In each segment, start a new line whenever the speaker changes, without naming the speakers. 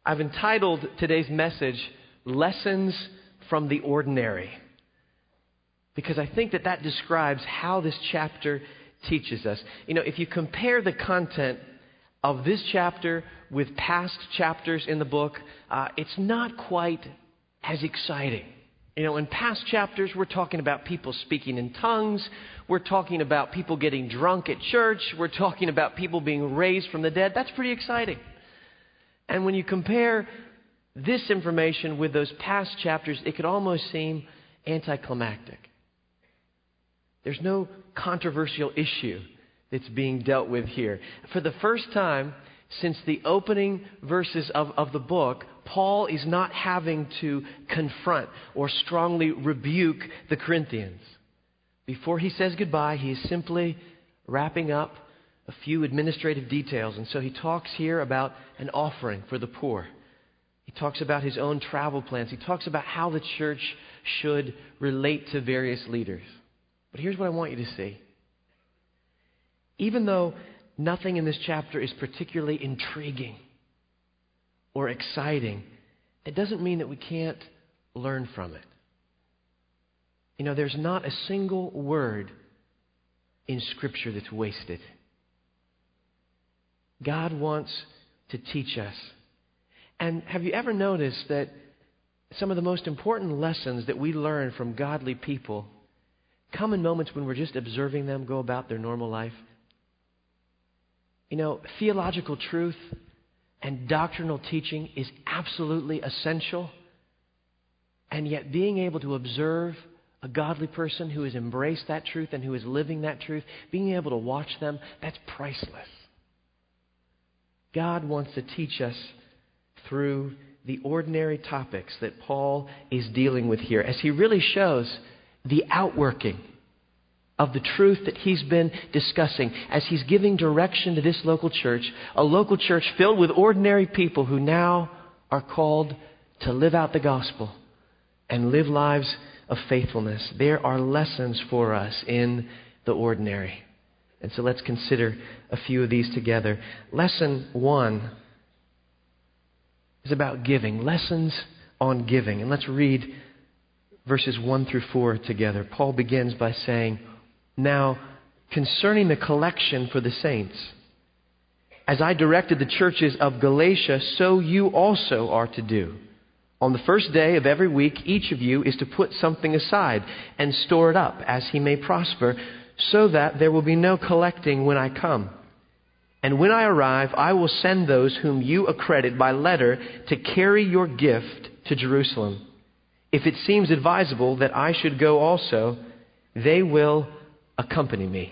I've entitled today's message, Lessons from the Ordinary, because I think that describes how this chapter teaches us. You know, if you compare the content of this chapter with past chapters in the book, it's not quite as exciting. You know, in past chapters, we're talking about people speaking in tongues. We're talking about people getting drunk at church. We're talking about people being raised from the dead. That's pretty exciting. And when you compare this information with those past chapters, it could almost seem anticlimactic. There's no controversial issue that's being dealt with here. For the first time since the opening verses of the book, Paul is not having to confront or strongly rebuke the Corinthians. Before he says goodbye, he is simply wrapping up a few administrative details. And so he talks here about an offering for the poor. He talks about his own travel plans. He talks about how the church should relate to various leaders. But here's what I want you to see. Even though nothing in this chapter is particularly intriguing or exciting, it doesn't mean that we can't learn from it. You know, there's not a single word in Scripture that's wasted. God wants to teach us. And have you ever noticed that some of the most important lessons that we learn from godly people come in moments when we're just observing them go about their normal life? You know, theological truth and doctrinal teaching is absolutely essential. And yet being able to observe a godly person who has embraced that truth and who is living that truth, being able to watch them, that's priceless. God wants to teach us through the ordinary topics that Paul is dealing with here, as he really shows the outworking of the truth that he's been discussing, as he's giving direction to this local church, a local church filled with ordinary people who now are called to live out the gospel and live lives of faithfulness. There are lessons for us in the ordinary. And so let's consider a few of these together. Lesson 1 is about giving. Lessons on giving. And let's read verses 1 through 4 together. Paul begins by saying, "Now, concerning the collection for the saints, as I directed the churches of Galatia, so you also are to do. On the first day of every week, each of you is to put something aside and store it up as he may prosper, so that there will be no collecting when I come. And when I arrive, I will send those whom you accredit by letter to carry your gift to Jerusalem. If it seems advisable that I should go also, they will accompany me."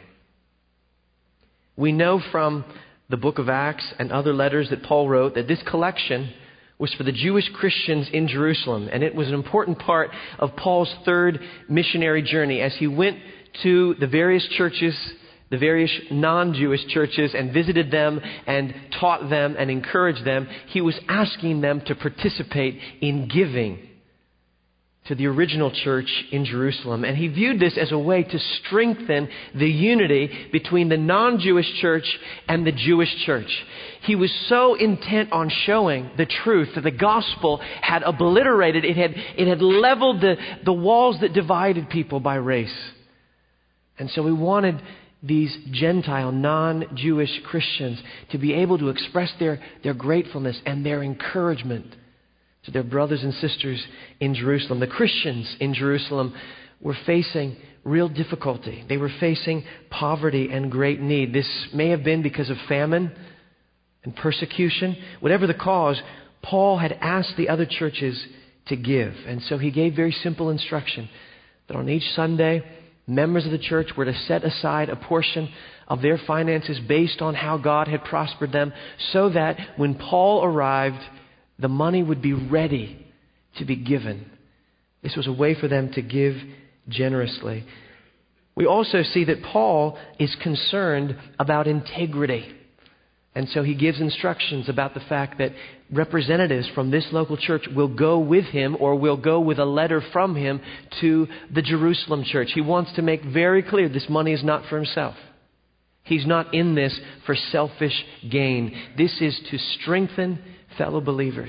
We know from the book of Acts and other letters that Paul wrote that this collection was for the Jewish Christians in Jerusalem, and it was an important part of Paul's third missionary journey as he went to the various churches, the various non-Jewish churches, and visited them and taught them and encouraged them. He was asking them to participate in giving to the original church in Jerusalem. And he viewed this as a way to strengthen the unity between the non-Jewish church and the Jewish church. He was so intent on showing the truth that the gospel had obliterated, it had leveled the walls that divided people by race. And so he wanted these Gentile, non-Jewish Christians to be able to express their gratefulness and their encouragement to their brothers and sisters in Jerusalem. The Christians in Jerusalem were facing real difficulty. They were facing poverty and great need. This may have been because of famine and persecution. Whatever the cause, Paul had asked the other churches to give. And so he gave very simple instruction that on each Sunday, members of the church were to set aside a portion of their finances based on how God had prospered them, so that when Paul arrived, the money would be ready to be given. This was a way for them to give generously. We also see that Paul is concerned about integrity. And so he gives instructions about the fact that representatives from this local church will go with him, or will go with a letter from him to the Jerusalem church. He wants to make very clear this money is not for himself. He's not in this for selfish gain. This is to strengthen fellow believers.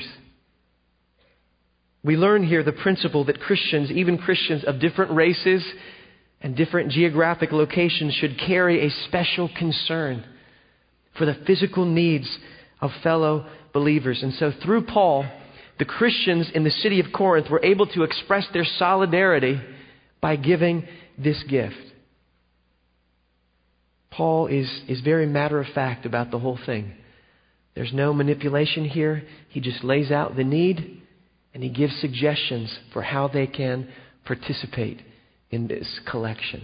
We learn here the principle that Christians, even Christians of different races and different geographic locations, should carry a special concern for the physical needs of fellow believers. And so through Paul, the Christians in the city of Corinth were able to express their solidarity by giving this gift. Paul is very matter of fact about the whole thing. There's no manipulation here. He just lays out the need and he gives suggestions for how they can participate in this collection.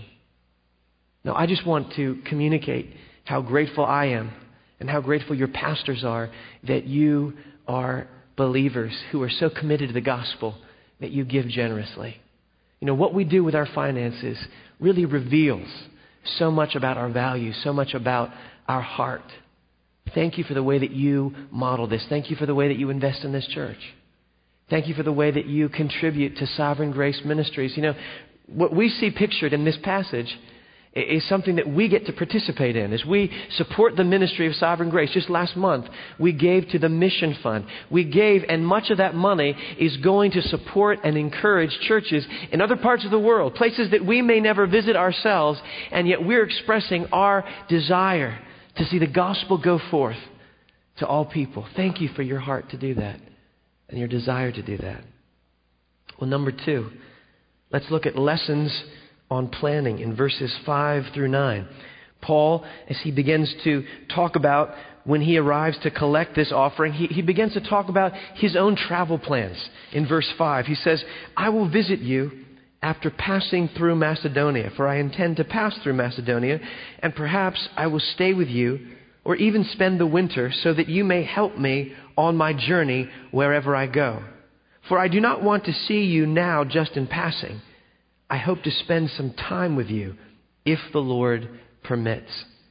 Now, I just want to communicate how grateful I am and how grateful your pastors are that you are believers who are so committed to the gospel that you give generously. You know, what we do with our finances really reveals so much about our values, so much about our heart. Thank you for the way that you model this. Thank you for the way that you invest in this church. Thank you for the way that you contribute to Sovereign Grace Ministries. You know, what we see pictured in this passage is something that we get to participate in. As we support the ministry of Sovereign Grace, just last month, we gave to the Mission Fund. We gave, and much of that money is going to support and encourage churches in other parts of the world, places that we may never visit ourselves, and yet we're expressing our desire to see the gospel go forth to all people. Thank you for your heart to do that and your desire to do that. Well, number 2, let's look at lessons on planning in verses 5 through 9. Paul, as he begins to talk about when he arrives to collect this offering, he begins to talk about his own travel plans. In verse 5, he says, I will visit you after passing through Macedonia, for I intend to pass through Macedonia, and perhaps I will stay with you or even spend the winter so that you may help me on my journey wherever I go. For I do not want to see you now just in passing. I hope to spend some time with you if the Lord permits.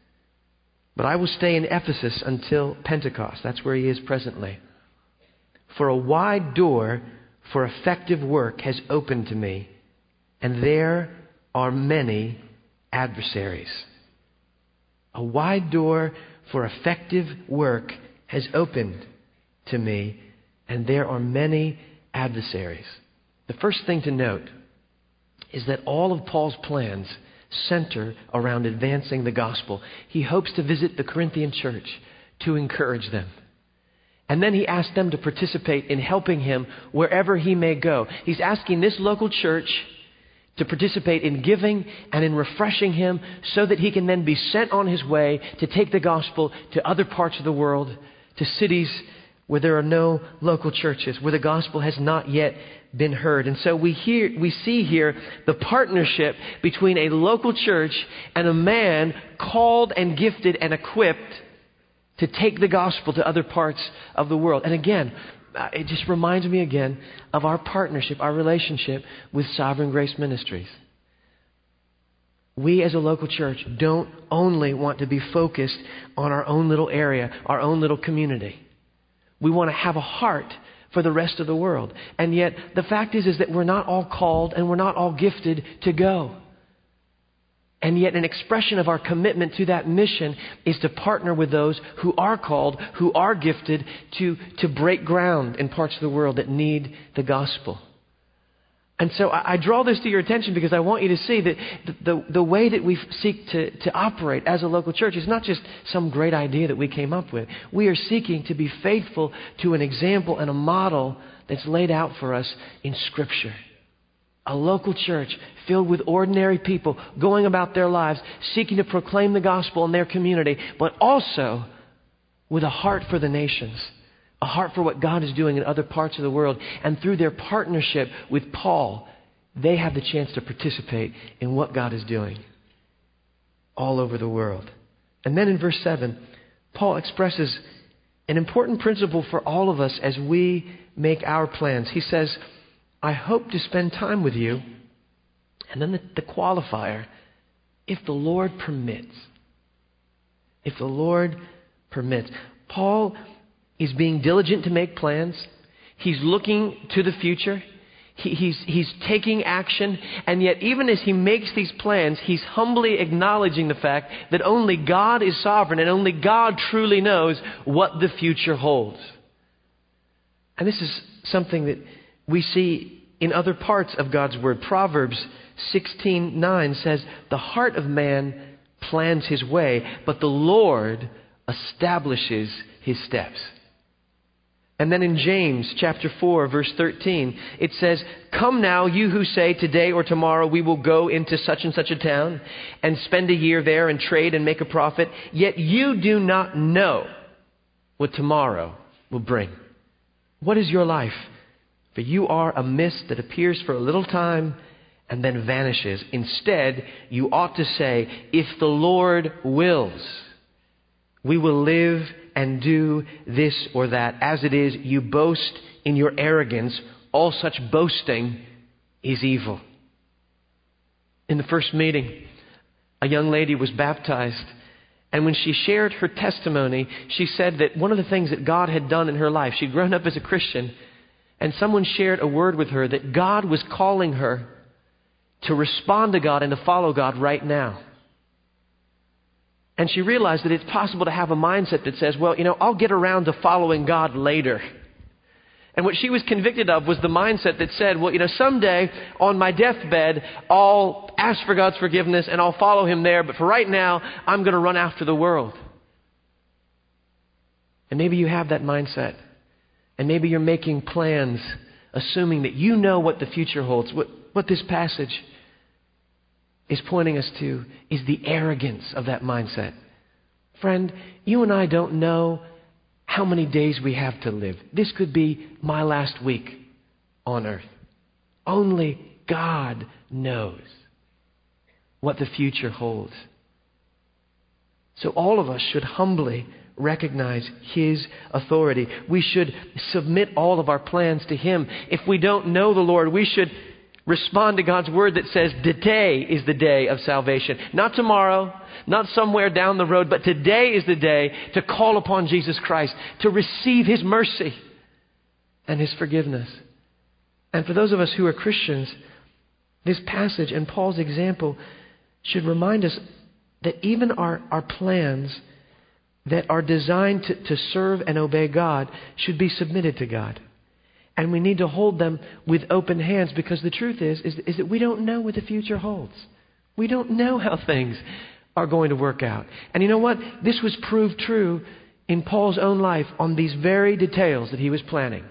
But I will stay in Ephesus until Pentecost. That's where he is presently. For a wide door for effective work has opened to me, and there are many adversaries. A wide door for effective work has opened to me, and there are many adversaries. The first thing to note is that all of Paul's plans center around advancing the gospel. He hopes to visit the Corinthian church to encourage them. And then he asks them to participate in helping him wherever he may go. He's asking this local church to participate in giving and in refreshing him so that he can then be sent on his way to take the gospel to other parts of the world, to cities where there are no local churches, where the gospel has not yet been heard. And so we see here the partnership between a local church and a man called and gifted and equipped to take the gospel to other parts of the world. And again, it just reminds me again of our partnership, our relationship with Sovereign Grace Ministries. We as a local church don't only want to be focused on our own little area, our own little community. We want to have a heart for the rest of the world. And yet, the fact is that we're not all called and we're not all gifted to go. And yet, an expression of our commitment to that mission is to partner with those who are called, who are gifted to break ground in parts of the world that need the gospel. And so I draw this to your attention because I want you to see that the way that we seek to operate as a local church is not just some great idea that we came up with. We are seeking to be faithful to an example and a model that's laid out for us in Scripture. A local church filled with ordinary people going about their lives, seeking to proclaim the gospel in their community, but also with a heart for the nations. A heart for what God is doing in other parts of the world. And through their partnership with Paul, they have the chance to participate in what God is doing all over the world. And then in verse 7, Paul expresses an important principle for all of us as we make our plans. He says, I hope to spend time with you. And then the qualifier, if the Lord permits. If the Lord permits. Paul is being diligent to make plans. He's looking to the future. He's taking action. And yet, even as he makes these plans, he's humbly acknowledging the fact that only God is sovereign and only God truly knows what the future holds. And this is something that we see in other parts of God's Word. Proverbs 16:9 says, "The heart of man plans his way, but the Lord establishes his steps." And then in James chapter 4, verse 13, it says, "Come now, you who say, today or tomorrow we will go into such and such a town and spend a year there and trade and make a profit, yet you do not know what tomorrow will bring. What is your life? For you are a mist that appears for a little time and then vanishes. Instead, you ought to say, if the Lord wills, we will live and do this or that. As it is, you boast in your arrogance. All such boasting is evil." In the first meeting, a young lady was baptized. And when she shared her testimony, she said that one of the things that God had done in her life, she'd grown up as a Christian, and someone shared a word with her that God was calling her to respond to God and to follow God right now. And she realized that it's possible to have a mindset that says, well, I'll get around to following God later. And what she was convicted of was the mindset that said, well, someday on my deathbed, I'll ask for God's forgiveness and I'll follow Him there. But for right now, I'm going to run after the world. And maybe you have that mindset. And maybe you're making plans, assuming that you know what the future holds. What this passage is pointing us to is the arrogance of that mindset. Friend, you and I don't know how many days we have to live. This could be my last week on earth. Only God knows what the future holds. So all of us should humbly recognize His authority. We should submit all of our plans to Him. If we don't know the Lord, we should respond to God's word that says today is the day of salvation. Not tomorrow, not somewhere down the road, but today is the day to call upon Jesus Christ, to receive His mercy and His forgiveness. And for those of us who are Christians, this passage and Paul's example should remind us that even our plans that are designed to serve and obey God should be submitted to God. And we need to hold them with open hands, because the truth is that we don't know what the future holds. We don't know how things are going to work out. And you know what? This was proved true in Paul's own life on these very details that he was planning.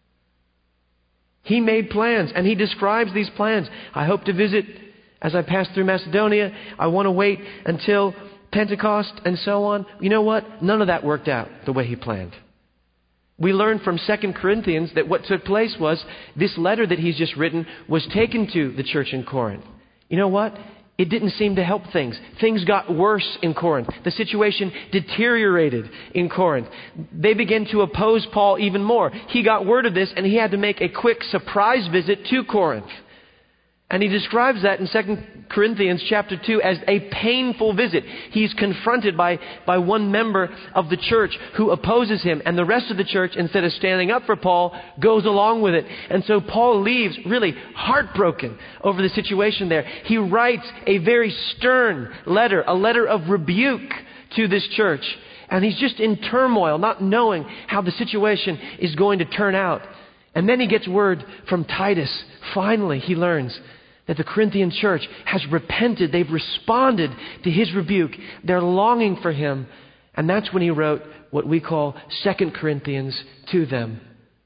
He made plans, and he describes these plans. I hope to visit as I pass through Macedonia. I want to wait until Pentecost and so on. You know what? None of that worked out the way he planned. We learn from 2 Corinthians that what took place was this letter that he's just written was taken to the church in Corinth. You know what? It didn't seem to help things. Things got worse in Corinth. The situation deteriorated in Corinth. They began to oppose Paul even more. He got word of this, and he had to make a quick surprise visit to Corinth. And he describes that in 2 Corinthians chapter 2 as a painful visit. He's confronted by one member of the church who opposes him. And the rest of the church, instead of standing up for Paul, goes along with it. And so Paul leaves really heartbroken over the situation there. He writes a very stern letter, a letter of rebuke to this church. And he's just in turmoil, not knowing how the situation is going to turn out. And then he gets word from Titus. Finally, he learns that the Corinthian church has repented. They've responded to his rebuke. They're longing for him. And that's when he wrote what we call 2 Corinthians to them.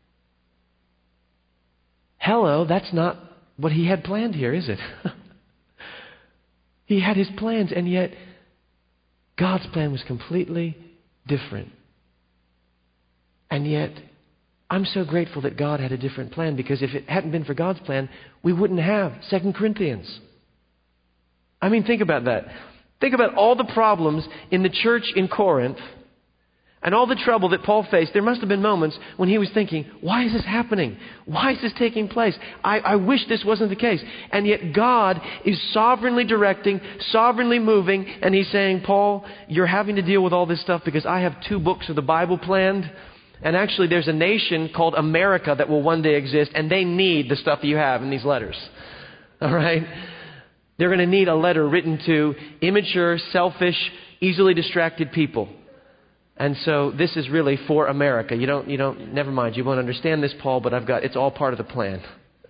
Hello, that's not what he had planned here, is it? He had his plans, and yet God's plan was completely different. And yet, I'm so grateful that God had a different plan, because if it hadn't been for God's plan, we wouldn't have 2 Corinthians. I mean, think about that. Think about all the problems in the church in Corinth and all the trouble that Paul faced. There must have been moments when he was thinking, why is this happening? Why is this taking place? I wish this wasn't the case. And yet God is sovereignly directing, sovereignly moving, and He's saying, Paul, you're having to deal with all this stuff because I have 2 books of the Bible planned. And actually, there's a nation called America that will one day exist, and they need the stuff that you have in these letters. All right? They're going to need a letter written to immature, selfish, easily distracted people. And so this is really for America. Never mind, you won't understand this, Paul, but it's all part of the plan.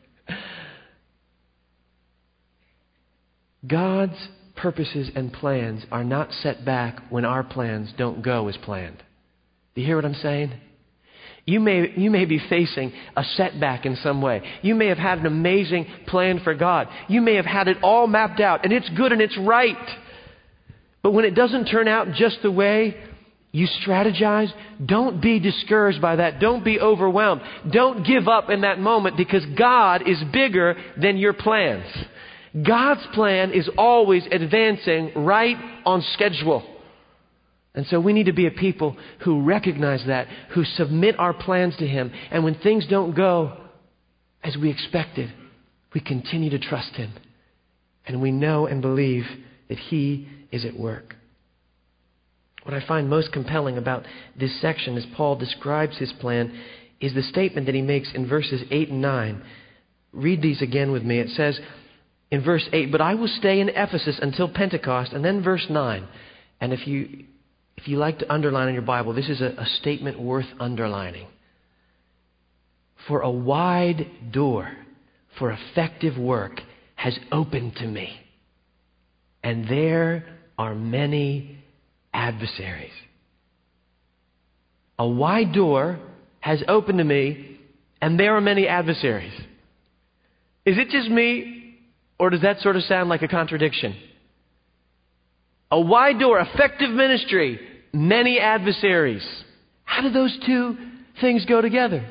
God's purposes and plans are not set back when our plans don't go as planned. Do you hear what I'm saying? You may be facing a setback in some way. You may have had an amazing plan for God. You may have had it all mapped out, and it's good and it's right. But when it doesn't turn out just the way you strategize, don't be discouraged by that. Don't be overwhelmed. Don't give up in that moment, because God is bigger than your plans. God's plan is always advancing right on schedule. And so we need to be a people who recognize that, who submit our plans to Him. And when things don't go as we expected, we continue to trust Him. And we know and believe that He is at work. What I find most compelling about this section as Paul describes his plan is the statement that he makes in verses 8 and 9. Read these again with me. It says in verse 8, "But I will stay in Ephesus until Pentecost." And then verse 9. And if you like to underline in your Bible, this is a statement worth underlining. "For a wide door for effective work has opened to me, and there are many adversaries." A wide door has opened to me, and there are many adversaries. Is it just me, or does that sort of sound like a contradiction? A wide door, effective ministry, many adversaries. How do those two things go together?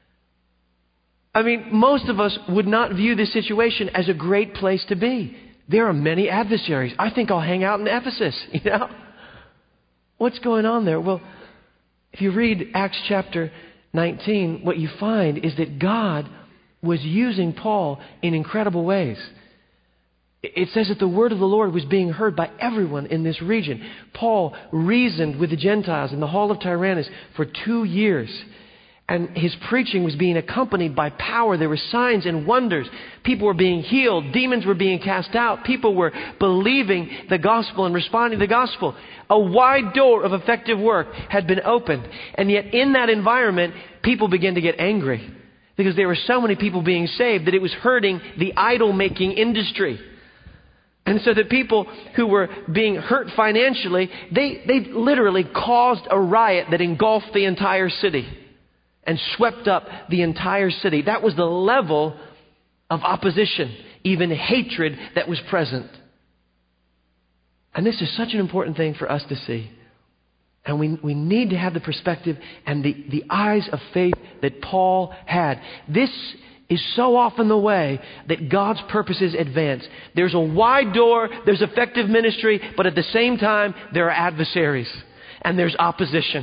I mean, most of us would not view this situation as a great place to be. There are many adversaries. I think I'll hang out in Ephesus, What's going on there? Well, if you read Acts chapter 19, what you find is that God was using Paul in incredible ways. It says that the word of the Lord was being heard by everyone in this region. Paul reasoned with the Gentiles in the hall of Tyrannus for 2 years. And his preaching was being accompanied by power. There were signs and wonders. People were being healed. Demons were being cast out. People were believing the gospel and responding to the gospel. A wide door of effective work had been opened. And yet in that environment, people began to get angry, because there were so many people being saved that it was hurting the idol-making industry. And so the people who were being hurt financially, they literally caused a riot that engulfed the entire city and swept up the entire city. That was the level of opposition, even hatred, that was present. And this is such an important thing for us to see. And we need to have the perspective and the eyes of faith that Paul had. This is so often the way that God's purposes advance. There's a wide door, there's effective ministry, but at the same time, there are adversaries and there's opposition.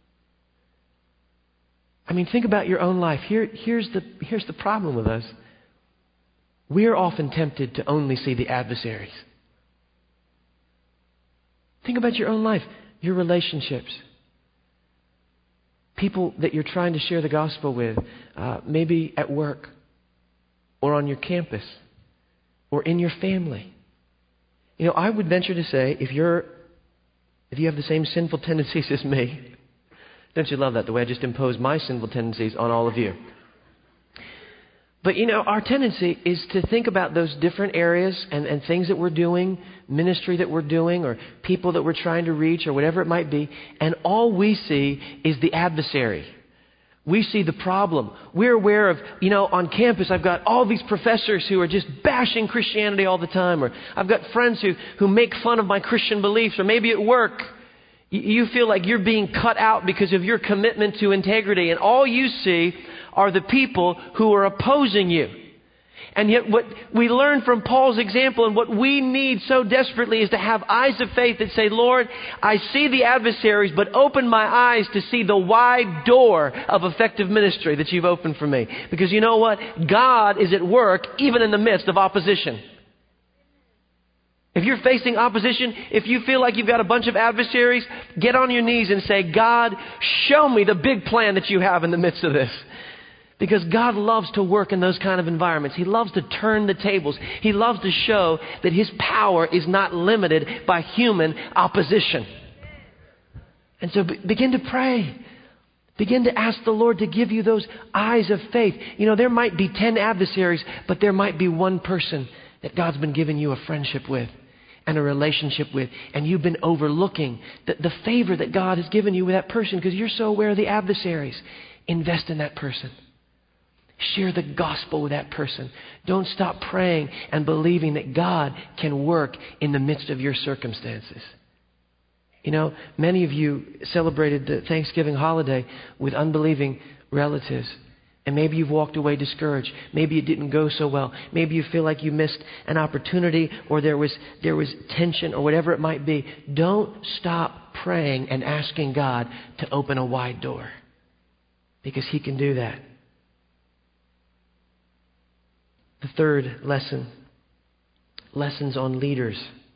I mean, think about your own life. Here's the problem with us. We're often tempted to only see the adversaries. Think about your own life, your relationships. People that you're trying to share the gospel with, maybe at work or on your campus or in your family. I would venture to say, if you have the same sinful tendencies as me, don't you love that, the way I just imposed my sinful tendencies on all of you? But our tendency is to think about those different areas and things that we're doing, ministry that we're doing, or people that we're trying to reach, or whatever it might be, and all we see is the adversary. We see the problem. We're aware of, on campus I've got all these professors who are just bashing Christianity all the time, or I've got friends who make fun of my Christian beliefs, or maybe at work you feel like you're being cut out because of your commitment to integrity, and all you see are the people who are opposing you. And yet what we learn from Paul's example, and what we need so desperately, is to have eyes of faith that say, Lord, I see the adversaries, but open my eyes to see the wide door of effective ministry that you've opened for me. Because you know what? God is at work even in the midst of opposition. If you're facing opposition, if you feel like you've got a bunch of adversaries, get on your knees and say, God, show me the big plan that you have in the midst of this. Because God loves to work in those kind of environments. He loves to turn the tables. He loves to show that His power is not limited by human opposition. And so begin to pray. Begin to ask the Lord to give you those eyes of faith. You know, there might be 10 adversaries, but there might be one person that God's been giving you a friendship with and a relationship with, and you've been overlooking the favor that God has given you with that person because you're so aware of the adversaries. Invest in that person. Share the gospel with that person. Don't stop praying and believing that God can work in the midst of your circumstances. You know, many of you celebrated the Thanksgiving holiday with unbelieving relatives. And maybe you've walked away discouraged. Maybe it didn't go so well. Maybe you feel like you missed an opportunity or there was tension or whatever it might be. Don't stop praying and asking God to open a wide door, because He can do that. The third lesson, lessons on leaders.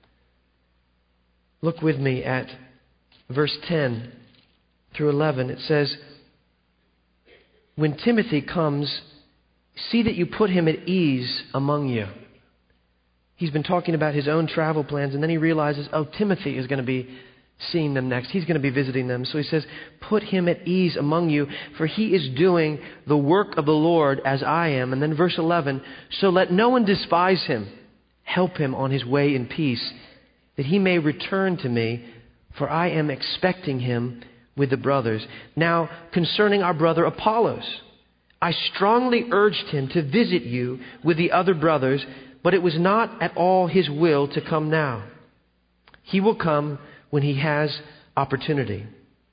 Look with me at verse 10 through 11. It says, when Timothy comes, see that you put him at ease among you. He's been talking about his own travel plans, and then he realizes, Timothy is going to be seeing them next. He's going to be visiting them. So he says, put him at ease among you, for he is doing the work of the Lord as I am. And then verse 11, so let no one despise him. Help him on his way in peace, that he may return to me, for I am expecting him with the brothers. Now, concerning our brother Apollos, I strongly urged him to visit you with the other brothers, but it was not at all his will to come now. He will come when he has opportunity.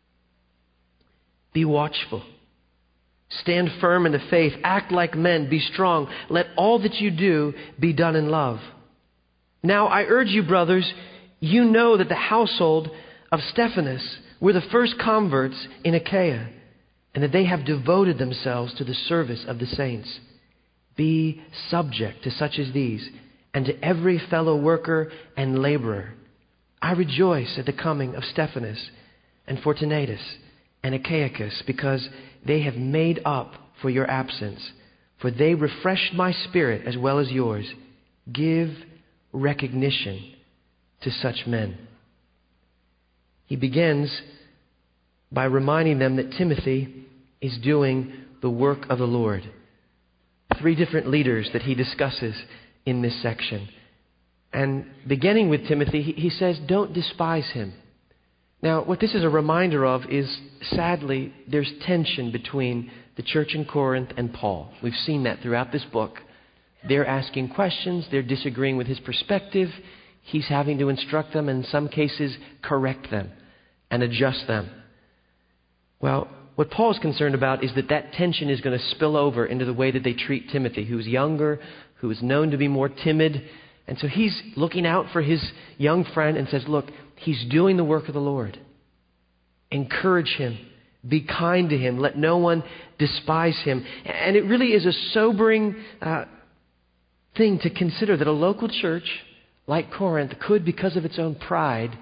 Be watchful. Stand firm in the faith. Act like men. Be strong. Let all that you do be done in love. Now, I urge you, brothers, you know that the household of Stephanas were the first converts in Achaia, and that they have devoted themselves to the service of the saints. Be subject to such as these, and to every fellow worker and laborer. I rejoice at the coming of Stephanas and Fortunatus and Achaicus, because they have made up for your absence, for they refreshed my spirit as well as yours. Give recognition to such men. He begins by reminding them that Timothy is doing the work of the Lord. 3 different leaders that he discusses in this section. And beginning with Timothy, he says, don't despise him. Now, what this is a reminder of is, sadly, there's tension between the church in Corinth and Paul. We've seen that throughout this book. They're asking questions. They're disagreeing with his perspective. He's having to instruct them, and in some cases, correct them and adjust them. Well, what Paul's concerned about is that tension is going to spill over into the way that they treat Timothy, who's younger, who is known to be more timid. And so he's looking out for his young friend and says, look, he's doing the work of the Lord. Encourage him. Be kind to him. Let no one despise him. And it really is a sobering thing to consider that a local church like Corinth could, because of its own pride,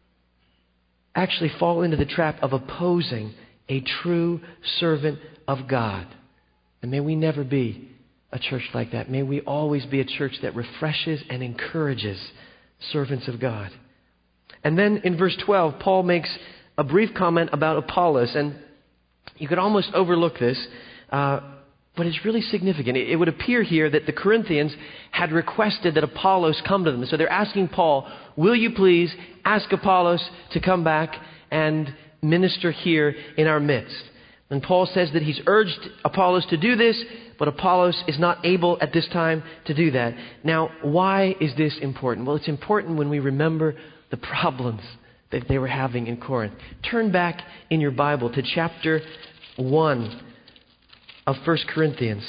actually fall into the trap of opposing a true servant of God. And may we never be a church like that. May we always be a church that refreshes and encourages servants of God. And then in verse 12, Paul makes a brief comment about Apollos. And you could almost overlook this, but it's really significant. It would appear here that the Corinthians had requested that Apollos come to them. So they're asking Paul, will you please ask Apollos to come back and minister here in our midst? And Paul says that he's urged Apollos to do this, but Apollos is not able at this time to do that. Now, why is this important? Well, it's important when we remember the problems that they were having in Corinth. Turn back in your Bible to chapter 1 of 1 Corinthians.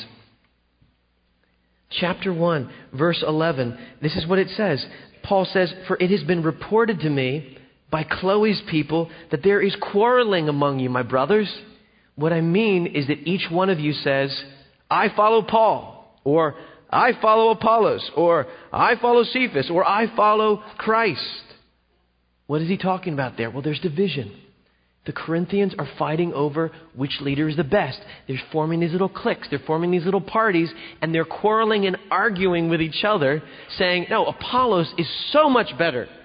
Chapter 1, verse 11. This is what it says. Paul says, for it has been reported to me by Chloe's people that there is quarreling among you, my brothers. What I mean is that each one of you says, I follow Paul, or I follow Apollos, or I follow Cephas, or I follow Christ. What is he talking about there? Well, there's division. The Corinthians are fighting over which leader is the best. They're forming these little cliques. They're forming these little parties, and they're quarreling and arguing with each other, saying, no, Apollos is so much better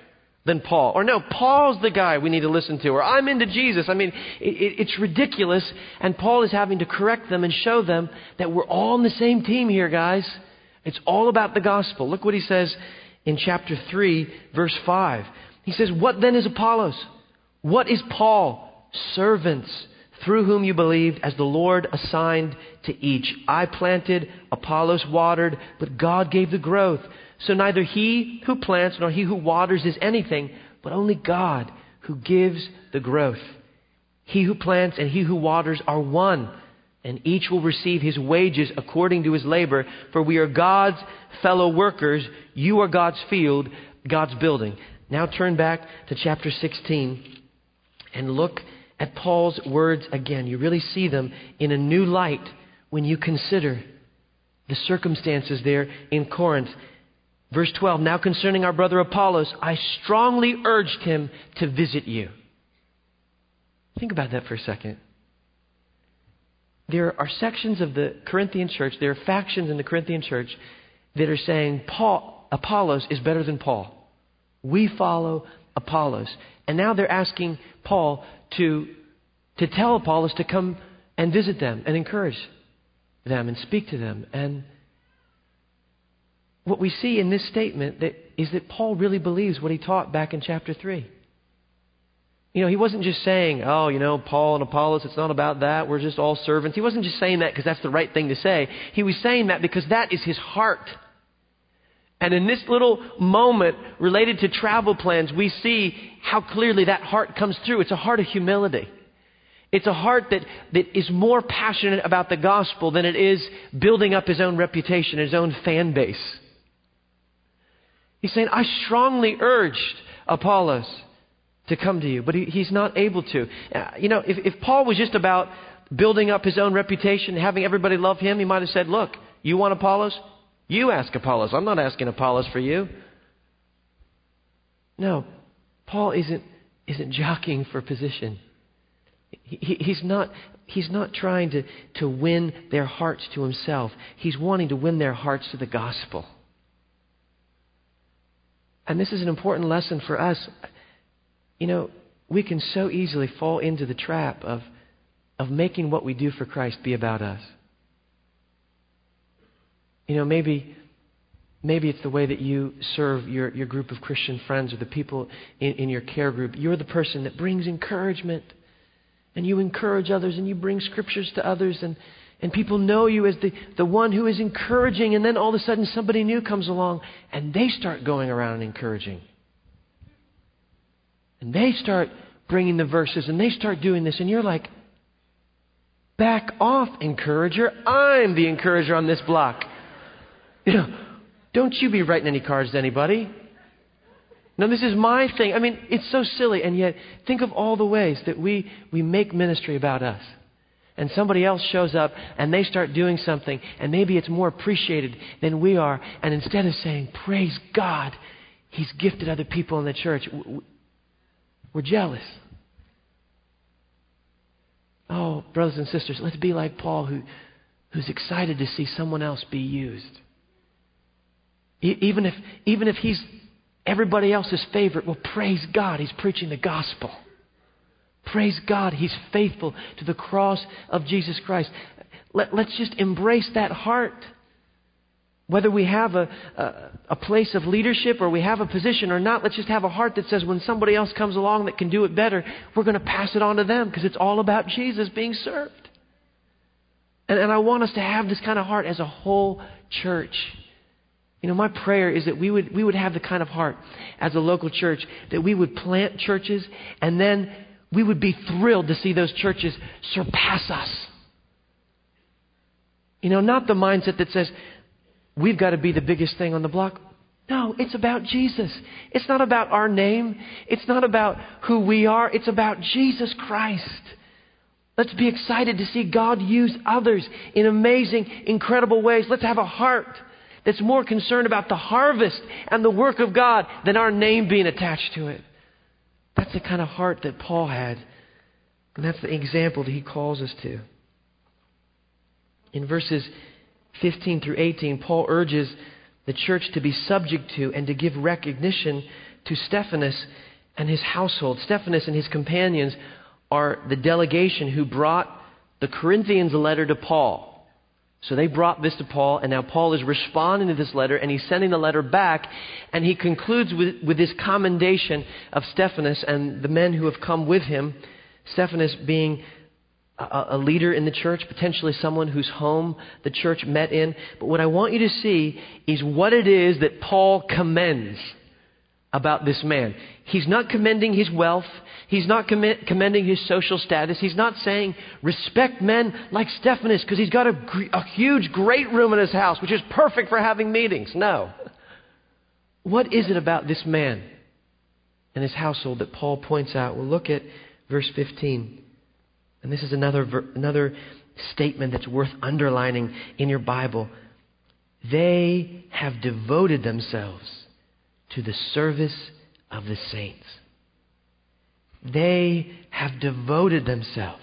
than Paul. Or no, Paul's the guy we need to listen to. Or I'm into Jesus. I mean, it's ridiculous. And Paul is having to correct them and show them that we're all on the same team here, guys. It's all about the gospel. Look what he says in chapter 3, verse 5. He says, what then is Apollos? What is Paul? Servants through whom you believed, as the Lord assigned to each. I planted, Apollos watered, but God gave the growth. So neither he who plants nor he who waters is anything, but only God who gives the growth. He who plants and he who waters are one, and each will receive his wages according to his labor. For we are God's fellow workers. You are God's field, God's building. Now turn back to chapter 16 and look at Paul's words again. You really see them in a new light when you consider the circumstances there in Corinth. Verse 12, now concerning our brother Apollos, I strongly urged him to visit you. Think about that for a second. There are sections of the Corinthian church, there are factions in the Corinthian church that are saying Apollos is better than Paul. We follow Apollos. And now they're asking Paul to tell Apollos to come and visit them and encourage them and speak to them. And what we see in this statement is that Paul really believes what he taught back in chapter 3. You know, he wasn't just saying, Paul and Apollos, it's not about that. We're just all servants. He wasn't just saying that because that's the right thing to say. He was saying that because that is his heart. And in this little moment related to travel plans, we see how clearly that heart comes through. It's a heart of humility. It's a heart that is more passionate about the gospel than it is building up his own reputation, his own fan base. He's saying, I strongly urged Apollos to come to you, but he's not able to. If Paul was just about building up his own reputation, having everybody love him, he might have said, look, you want Apollos? You ask Apollos. I'm not asking Apollos for you. No, Paul isn't jockeying for position. He's not trying to win their hearts to himself. He's wanting to win their hearts to the gospel. And this is an important lesson for us. We can so easily fall into the trap of making what we do for Christ be about us. Maybe it's the way that you serve your group of Christian friends or the people in your care group. You're the person that brings encouragement, and you encourage others, and you bring scriptures to others, and people know you as the one who is encouraging, and then all of a sudden somebody new comes along, and they start going around and encouraging. And they start bringing the verses, and they start doing this, and you're like, back off, encourager. I'm the encourager on this block. Don't you be writing any cards to anybody. No, this is my thing. I mean, it's so silly. And yet, think of all the ways that we make ministry about us. And somebody else shows up and they start doing something, and maybe it's more appreciated than we are. And instead of saying, praise God, He's gifted other people in the church, we're jealous. Oh, brothers and sisters, let's be like Paul, who's excited to see someone else be used. Even if he's everybody else's favorite, well, praise God, he's preaching the gospel. Praise God, he's faithful to the cross of Jesus Christ. Let's just embrace that heart. Whether we have a place of leadership or we have a position or not, let's just have a heart that says when somebody else comes along that can do it better, we're going to pass it on to them because it's all about Jesus being served. And I want us to have this kind of heart as a whole church. My prayer is that we would have the kind of heart as a local church that we would plant churches and then we would be thrilled to see those churches surpass us. Not the mindset that says, we've got to be the biggest thing on the block. No, it's about Jesus. It's not about our name. It's not about who we are. It's about Jesus Christ. Let's be excited to see God use others in amazing, incredible ways. Let's have a heart that's more concerned about the harvest and the work of God than our name being attached to it. That's the kind of heart that Paul had. And that's the example that he calls us to. In verses 15 through 18, Paul urges the church to be subject to and to give recognition to Stephanas and his household. Stephanas and his companions are the delegation who brought the Corinthians a letter to Paul. So they brought this to Paul, and now Paul is responding to this letter, and he's sending the letter back, and he concludes with this commendation of Stephanas and the men who have come with him. Stephanas being a leader in the church, potentially someone whose home the church met in. But what I want you to see is what it is that Paul commends about this man. He's not commending his wealth. He's not commending his social status. He's not saying, respect men like Stephanas because he's got a huge, great room in his house, which is perfect for having meetings. No. What is it about this man and his household that Paul points out? Well, look at verse 15. And this is another statement that's worth underlining in your Bible. They have devoted themselves to the service of the saints. They have devoted themselves,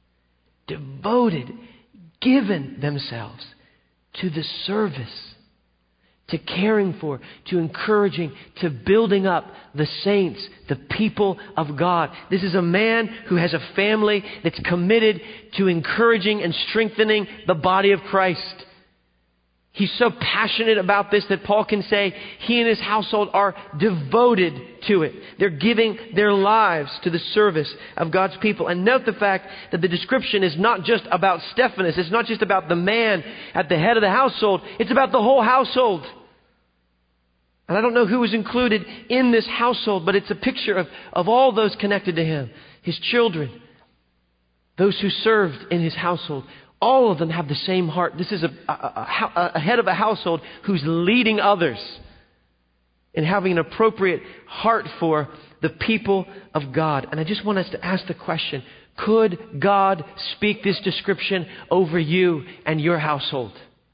given themselves to the service, to caring for, to encouraging, to building up the saints, the people of God. This is a man who has a family that's committed to encouraging and strengthening the body of Christ. He's so passionate about this that Paul can say he and his household are devoted to it. They're giving their lives to the service of God's people. And note the fact that the description is not just about Stephanas. It's not just about the man at the head of the household. It's about the whole household. And I don't know who was included in this household, but it's a picture of all those connected to him. His children, those who served in his household. All of them have the same heart. This is a head of a household who's leading others in having an appropriate heart for the people of God. And I just want us to ask the question, could God speak this description over you and your household?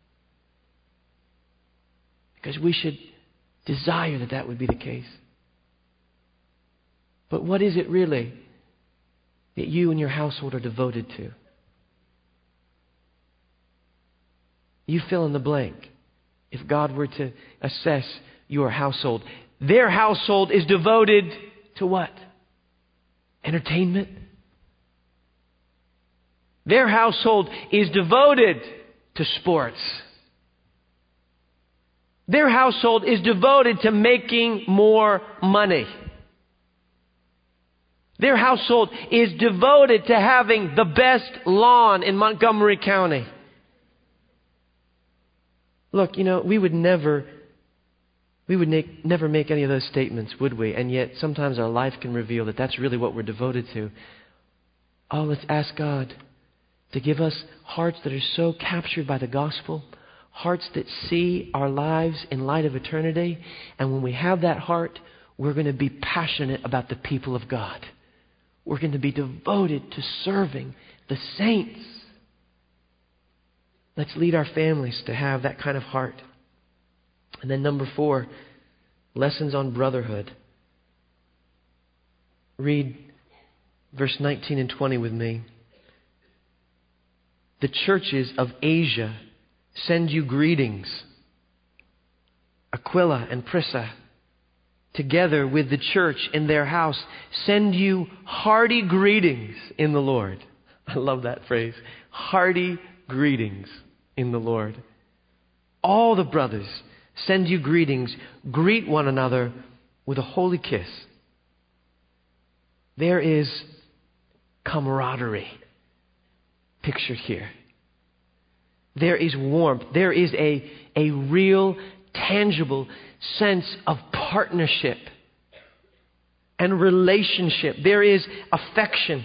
Because we should desire that that would be the case. But what is it really that you and your household are devoted to? You fill in the blank. If God were to assess your household, their household is devoted to what? Entertainment. Their household is devoted to sports. Their household is devoted to making more money. Their household is devoted to having the best lawn in Montgomery County. Look, we would never make any of those statements, would we? And yet sometimes our life can reveal that that's really what we're devoted to. Oh, let's ask God to give us hearts that are so captured by the gospel, hearts that see our lives in light of eternity. And when we have that heart, we're going to be passionate about the people of God. We're going to be devoted to serving the saints. Let's lead our families to have that kind of heart. And then number 4, lessons on brotherhood. Read verse 19 and 20 with me. The churches of Asia send you greetings. Aquila and Prisca, together with the church in their house, send you hearty greetings in the Lord. I love that phrase. Hearty greetings in the Lord. All the brothers send you greetings. Greet one another with a holy kiss. There is camaraderie pictured here. There is warmth. There is a real, tangible sense of partnership and relationship. There is affection.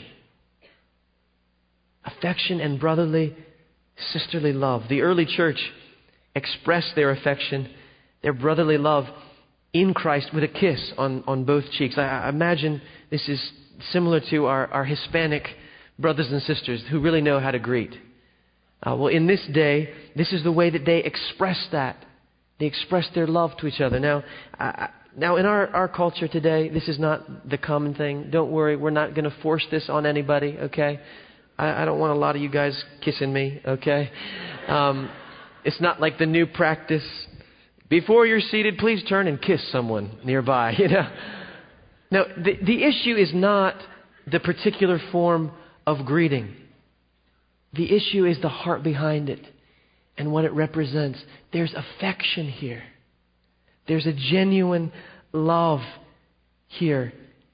Affection and brotherly, sisterly love. The early church expressed their affection, their brotherly love in Christ with a kiss on both cheeks. I imagine this is similar to our Hispanic brothers and sisters who really know how to greet. Well, in this day, this is the way that they express that. They express their love to each other. Now in our culture today, this is not the common thing. Don't worry, we're not going to force this on anybody, okay? I don't want a lot of you guys kissing me, okay? It's not like the new practice. Before you're seated, please turn and kiss someone nearby, No, the issue is not the particular form of greeting. The issue is the heart behind it and what it represents. There's affection here. There's a genuine love here.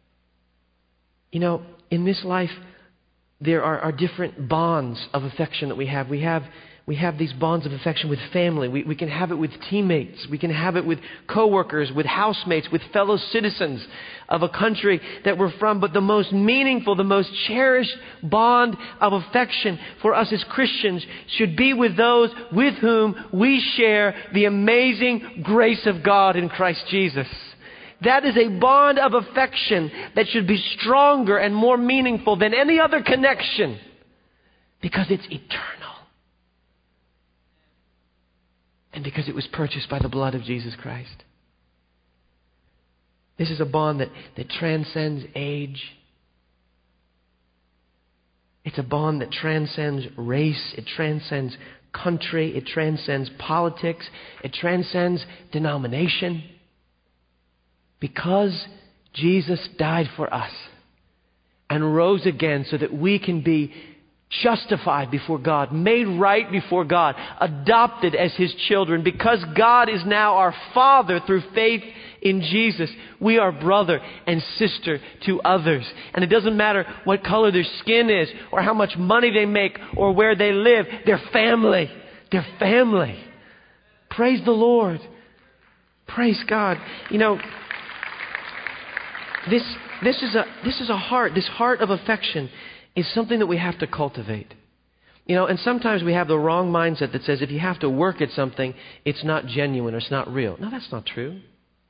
In this life, there are different bonds of affection that we have. We have these bonds of affection with family. We can have it with teammates. We can have it with coworkers, with housemates, with fellow citizens of a country that we're from. But the most meaningful, the most cherished bond of affection for us as Christians should be with those with whom we share the amazing grace of God in Christ Jesus. That is a bond of affection that should be stronger and more meaningful than any other connection because it's eternal. And because it was purchased by the blood of Jesus Christ. This is a bond that transcends age. It's a bond that transcends race. It transcends country. It transcends politics. It transcends denomination. Because Jesus died for us and rose again so that we can be justified before God, made right before God, adopted as His children. Because God is now our Father through faith in Jesus, we are brother and sister to others. And it doesn't matter what color their skin is or how much money they make or where they live. They're family. They're family. Praise the Lord. Praise God. This is a heart. This heart of affection is something that we have to cultivate. And sometimes we have the wrong mindset that says if you have to work at something, it's not genuine or it's not real. No, that's not true.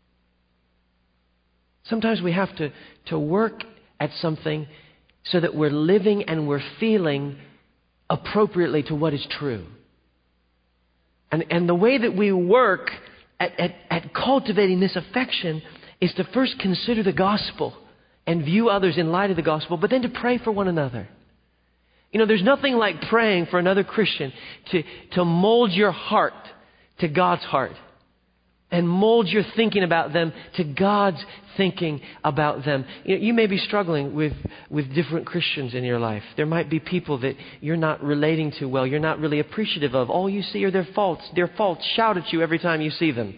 Sometimes we have to work at something so that we're living and we're feeling appropriately to what is true. And the way that we work at cultivating this affection is to first consider the gospel and view others in light of the gospel, but then to pray for one another. There's nothing like praying for another Christian to mold your heart to God's heart and mold your thinking about them to God's thinking about them. You may be struggling with different Christians in your life. There might be people that you're not relating to well, you're not really appreciative of. All you see are their faults. Their faults shout at you every time you see them.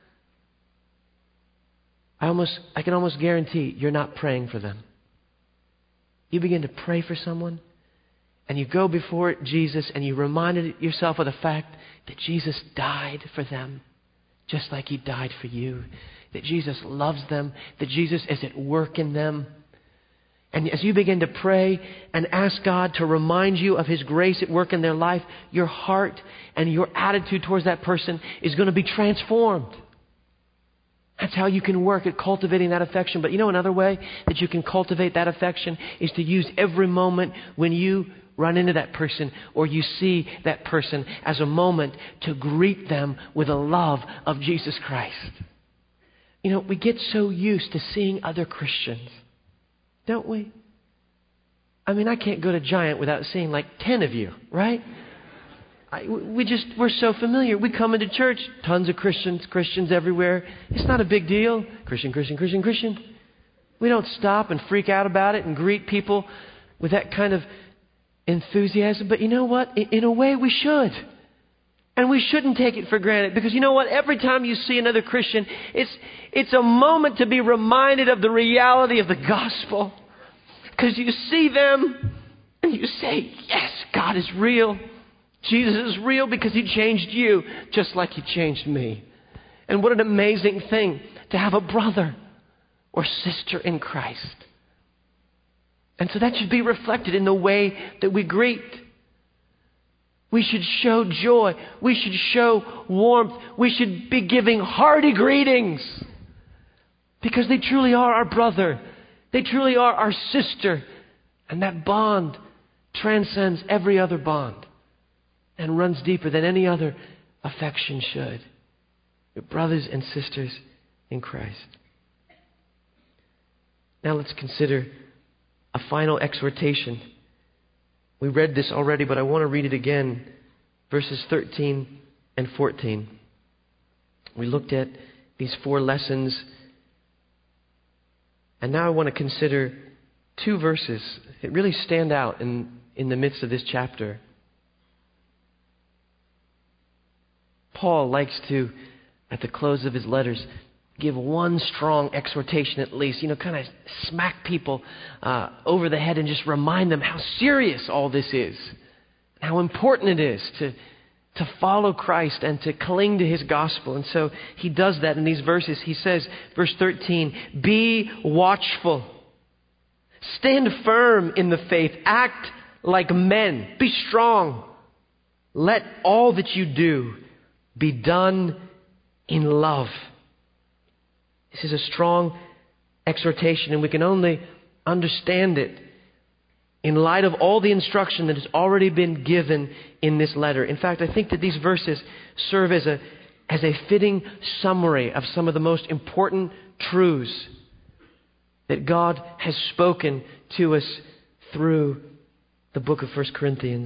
I can almost guarantee you're not praying for them. You begin to pray for someone, and you go before Jesus, and you reminded yourself of the fact that Jesus died for them, just like He died for you. That Jesus loves them, that Jesus is at work in them. And as you begin to pray and ask God to remind you of His grace at work in their life, your heart and your attitude towards that person is going to be transformed. That's how you can work at cultivating that affection. But another way that you can cultivate that affection is to use every moment when you run into that person or you see that person as a moment to greet them with the love of Jesus Christ. We get so used to seeing other Christians, don't we? I can't go to Giant without seeing like 10 of you, right? We're so familiar. We come into church, tons of Christians everywhere. It's not a big deal. Christian. We don't stop and freak out about it and greet people with that kind of enthusiasm. But you know what? In a way, we should. And we shouldn't take it for granted. Because you know what? Every time you see another Christian, it's a moment to be reminded of the reality of the gospel. Because you see them and you say, yes, God is real. Jesus is real because He changed you just like He changed me. And what an amazing thing to have a brother or sister in Christ. And so that should be reflected in the way that we greet. We should show joy. We should show warmth. We should be giving hearty greetings because they truly are our brother. They truly are our sister. And that bond transcends every other bond and runs deeper than any other affection should. Your brothers and sisters in Christ. Now let's consider a final exhortation. We read this already, but I want to read it again. Verses 13 and 14. We looked at these 4 lessons. And now I want to consider 2 verses that really stand out in the midst of this chapter. Paul likes to, at the close of his letters, give one strong exhortation at least, kind of smack people over the head and just remind them how serious all this is, how important it is to follow Christ and to cling to His gospel. And so he does that in these verses. He says, verse 13, be watchful. Stand firm in the faith. Act like men. Be strong. Let all that you do be done in love. This is a strong exhortation, and we can only understand it in light of all the instruction that has already been given in this letter. In fact, I think that these verses serve as a fitting summary of some of the most important truths that God has spoken to us through the book of 1 Corinthians.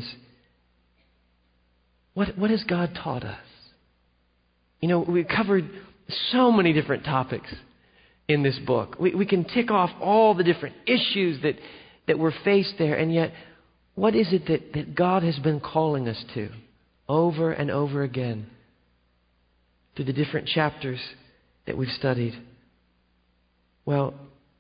What has God taught us? We've covered so many different topics in this book. We can tick off all the different issues that were faced there, and yet, what is it that God has been calling us to over and over again through the different chapters that we've studied? Well,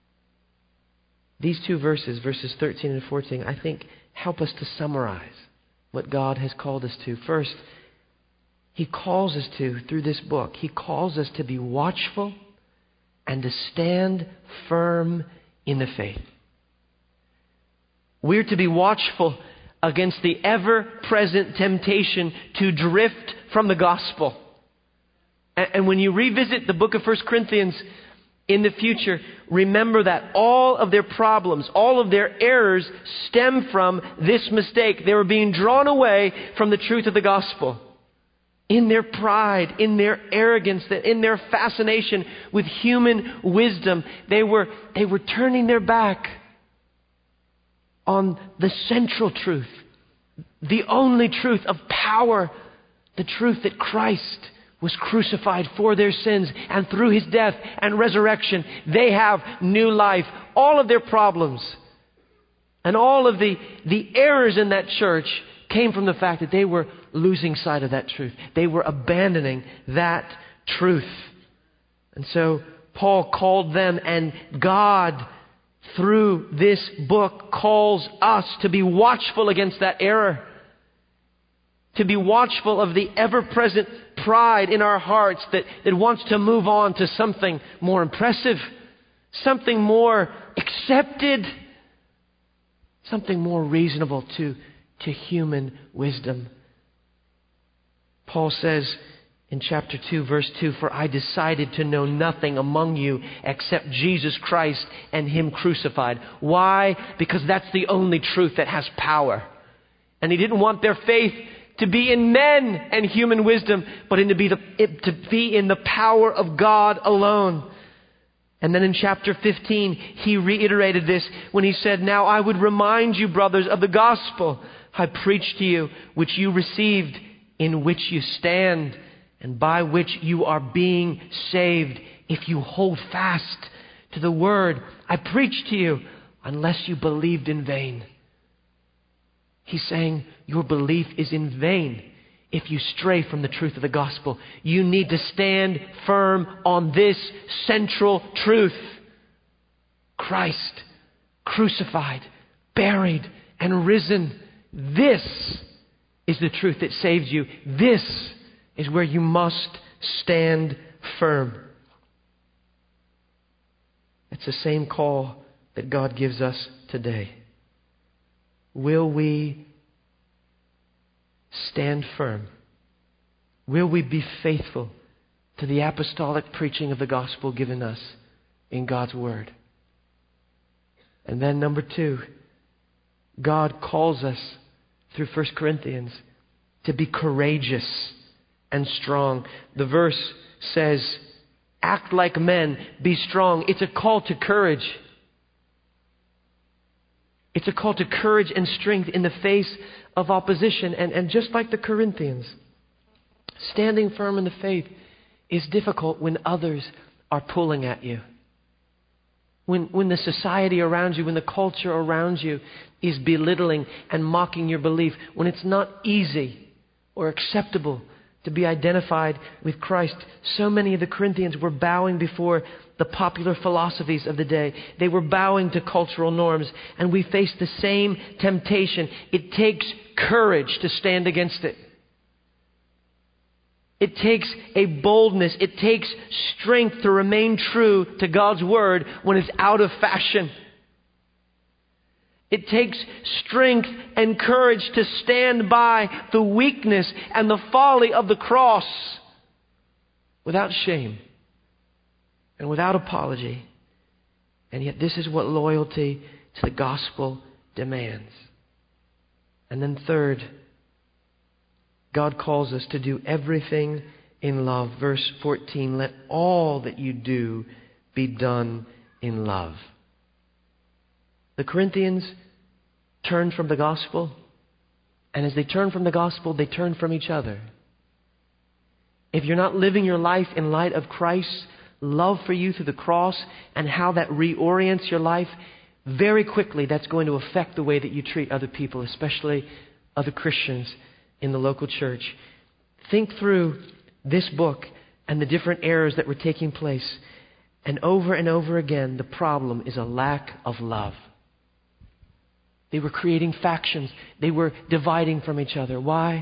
these 2 verses, verses 13 and 14, I think help us to summarize what God has called us to. First, He calls us to, through this book, He calls us to be watchful and to stand firm in the faith. We're to be watchful against the ever-present temptation to drift from the gospel. And when you revisit the book of 1 Corinthians in the future, remember that all of their problems, all of their errors stem from this mistake. They were being drawn away from the truth of the gospel. In their pride, in their arrogance, in their fascination with human wisdom, they were turning their back on the central truth, the only truth of power, the truth that Christ was crucified for their sins, and through His death and resurrection, they have new life. All of their problems and all of the errors in that church came from the fact that they were losing sight of that truth. They were abandoning that truth. And so Paul called them, and God, through this book, calls us to be watchful against that error. To be watchful of the ever-present pride in our hearts that wants to move on to something more impressive, something more accepted, something more reasonable to human wisdom. Paul says in chapter 2, verse 2, "For I decided to know nothing among you except Jesus Christ and Him crucified." Why? Because that's the only truth that has power. And he didn't want their faith to be in men and human wisdom, but to be in the power of God alone. And then in chapter 15, he reiterated this when he said, "Now I would remind you, brothers, of the gospel I preached to you, which you received, in which you stand, and by which you are being saved, if you hold fast to the word I preached to you, unless you believed in vain." He's saying your belief is in vain if you stray from the truth of the gospel. You need to stand firm on this central truth. Christ, crucified, buried, and risen. This is the truth that saves you. This is where you must stand firm. It's the same call that God gives us today. Will we stand firm? Will we be faithful to the apostolic preaching of the gospel given us in God's Word? And then number 2, God calls us through 1 Corinthians to be courageous and strong. The verse says, act like men, be strong. It's a call to courage. It's a call to courage and strength in the face of opposition. And just like the Corinthians, standing firm in the faith is difficult when others are pulling at you. When the society around you, when the culture around you is belittling and mocking your belief, when it's not easy or acceptable to be identified with Christ. So many of the Corinthians were bowing before the popular philosophies of the day. They were bowing to cultural norms, and we face the same temptation. It takes courage to stand against it. It takes a boldness. It takes strength to remain true to God's Word when it's out of fashion. It takes strength and courage to stand by the weakness and the folly of the cross without shame and without apology. And yet this is what loyalty to the gospel demands. And then third, God calls us to do everything in love. Verse 14, let all that you do be done in love. The Corinthians turned from the gospel, and as they turned from the gospel, they turned from each other. If you're not living your life in light of Christ's love for you through the cross and how that reorients your life, very quickly that's going to affect the way that you treat other people, especially other Christians in the local church. Think through this book and the different errors that were taking place. And over again, the problem is a lack of love. They were creating factions. They were dividing from each other. Why?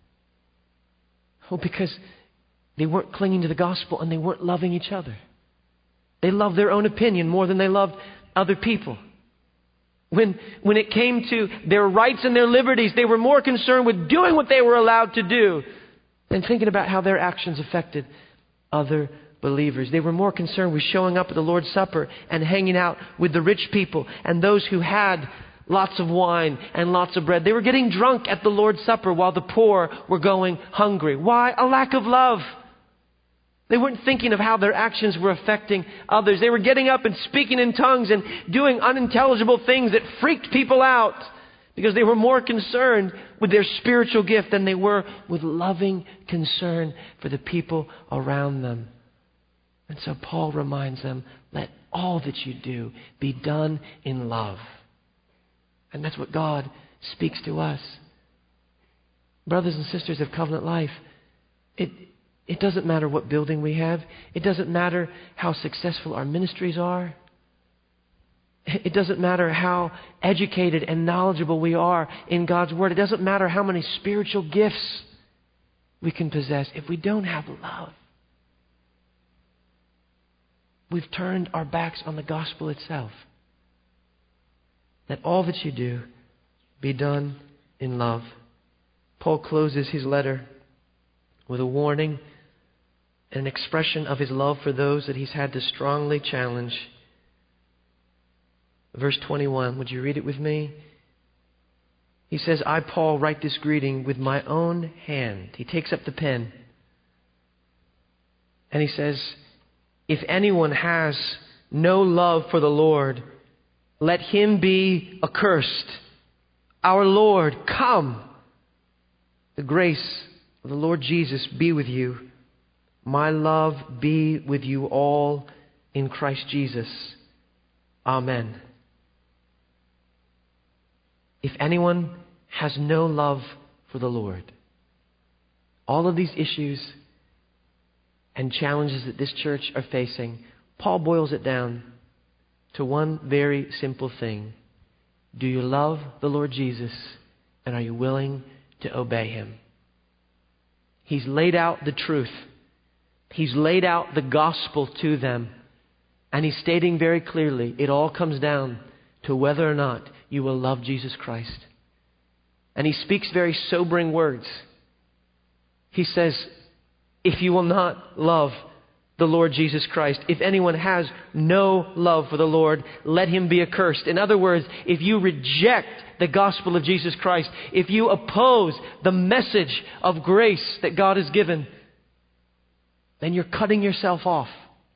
Oh, because they weren't clinging to the gospel and they weren't loving each other. They loved their own opinion more than they loved other people. When it came to their rights and their liberties, they were more concerned with doing what they were allowed to do than thinking about how their actions affected other believers. They were more concerned with showing up at the Lord's Supper and hanging out with the rich people and those who had lots of wine and lots of bread. They were getting drunk at the Lord's Supper while the poor were going hungry. Why? A lack of love. They weren't thinking of how their actions were affecting others. They were getting up and speaking in tongues and doing unintelligible things that freaked people out because they were more concerned with their spiritual gift than they were with loving concern for the people around them. And so Paul reminds them, let all that you do be done in love. And that's what God speaks to us. Brothers and sisters of covenant life, it doesn't matter what building we have. It doesn't matter how successful our ministries are. It doesn't matter how educated and knowledgeable we are in God's Word. It doesn't matter how many spiritual gifts we can possess. If we don't have love, we've turned our backs on the gospel itself. Let all that you do be done in love. Paul closes his letter with a warning and an expression of his love for those that he's had to strongly challenge. Verse 21, would you read it with me? He says, I, Paul, write this greeting with my own hand. He takes up the pen. And he says, if anyone has no love for the Lord, let him be accursed. Our Lord, come. The grace of the Lord Jesus be with you. My love be with you all in Christ Jesus. Amen. If anyone has no love for the Lord, all of these issues and challenges that this church are facing, Paul boils it down to one very simple thing. Do you love the Lord Jesus, and are you willing to obey Him? He's laid out the truth. He's laid out the gospel to them. And he's stating very clearly, it all comes down to whether or not you will love Jesus Christ. And he speaks very sobering words. He says, if you will not love the Lord Jesus Christ, if anyone has no love for the Lord, let him be accursed. In other words, if you reject the gospel of Jesus Christ, if you oppose the message of grace that God has given, then you're cutting yourself off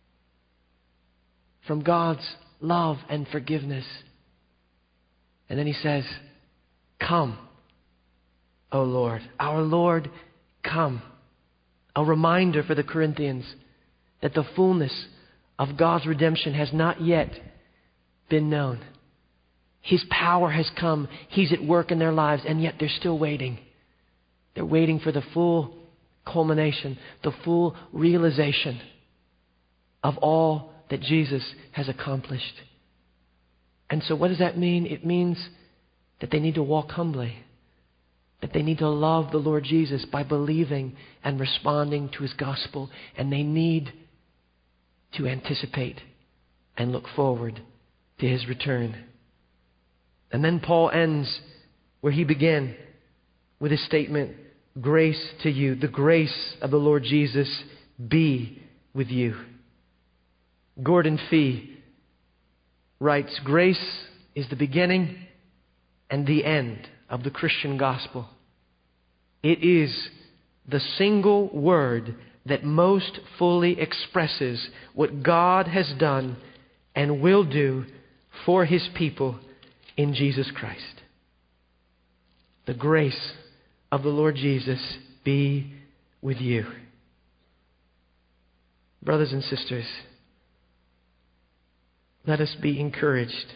from God's love and forgiveness. And then he says, come, O Lord. Our Lord, come. A reminder for the Corinthians that the fullness of God's redemption has not yet been known. His power has come. He's at work in their lives, and yet they're still waiting. They're waiting for the full culmination, the full realization of all that Jesus has accomplished. And so what does that mean? It means that they need to walk humbly, that they need to love the Lord Jesus by believing and responding to His gospel, and they need to anticipate and look forward to His return. And then Paul ends where he began, with his statement, grace to you. The grace of the Lord Jesus be with you. Gordon Fee writes, grace is the beginning and the end of the Christian gospel. It is the single word that most fully expresses what God has done and will do for His people in Jesus Christ. The grace of the Lord Jesus be with you. Brothers and sisters, let us be encouraged.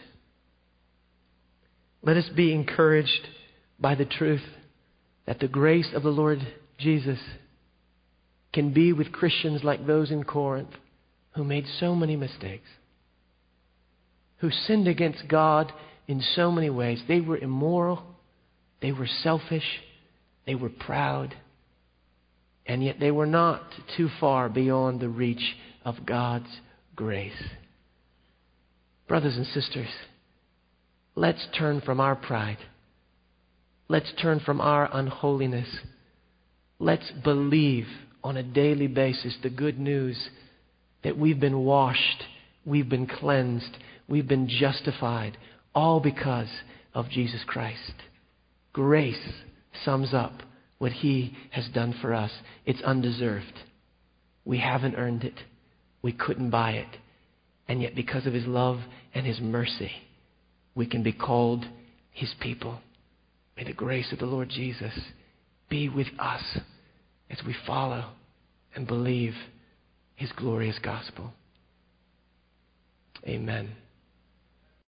Let us be encouraged by the truth that the grace of the Lord Jesus can be with Christians like those in Corinth who made so many mistakes, who sinned against God in so many ways. They were immoral, they were selfish, they were proud, and yet they were not too far beyond the reach of God's grace. Brothers and sisters, let's turn from our pride. Let's turn from our unholiness. Let's believe on a daily basis the good news that we've been washed, we've been cleansed, we've been justified, all because of Jesus Christ. Grace sums up what He has done for us. It's undeserved. We haven't earned it. We couldn't buy it. And yet because of His love and His mercy, we can be called His people. May the grace of the Lord Jesus be with us as we follow and believe His glorious gospel. Amen.